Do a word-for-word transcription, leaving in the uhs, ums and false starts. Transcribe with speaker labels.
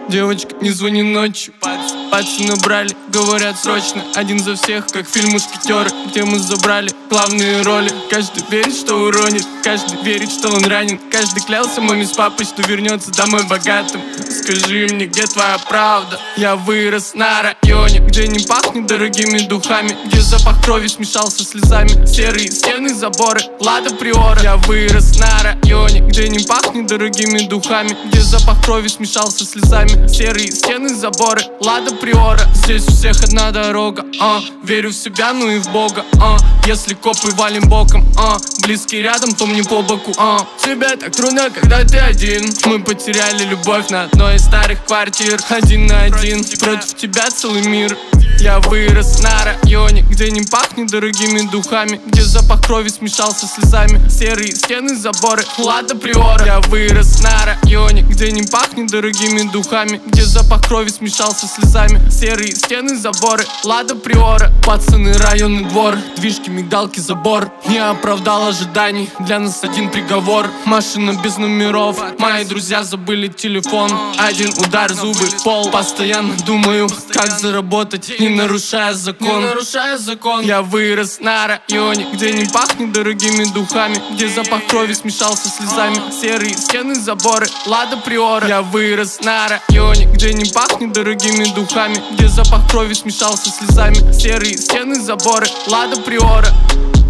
Speaker 1: Девочка, не звони ночью. Пальцы набрали, говорят срочно. Один за всех, как фильм «Мушкетеры», где мы забрали главные роли. Каждый верит, что уронит, каждый верит, что он ранен. Каждый клялся маме с папой, что вернется домой богатым. Скажи мне, где твоя правда? Я вырос на районе, где не пахнет дорогими духами, где запах крови смешался с слезами. Серые стены, заборы, Лада Приора. Я вырос на районе, где не пахнет дорогими духами, где запах крови смешался с слезами. Серые стены, заборы, Лада Приора. Здесь у всех одна дорога, а верю в себя, ну и в Бога, а если копы валим боком, а близкий рядом, то мне по боку, а тебе так трудно, когда ты один. Мы потеряли любовь на одной из старых квартир. Один на один, против тебя целый мир. Я вырос на районе, где не пахнет дорогими духами, где запах крови смешался с слезами. Серые стены, заборы, Лада Приора. Я вырос на районе, где не пахнет дорогими духами, где запах крови смешался с слезами. Серые стены, заборы, Лада Приора. Пацаны, районный двор, движки, мигалки, забор. Не оправдал ожиданий, для нас один приговор. Машина без номеров, мои друзья забыли телефон. Один удар, зубы, пол. Постоянно думаю, как заработать, не нарушая закон, не нарушая закон. Я вырос на районе, где не пахнет дорогими духами, где запах крови смешался с слезами. Серые стены, заборы, Лада Приора. Я вырос на районе, где не пахнет дорогими духами, где запах крови смешался с слезами. Серые стены, заборы, Лада Приора.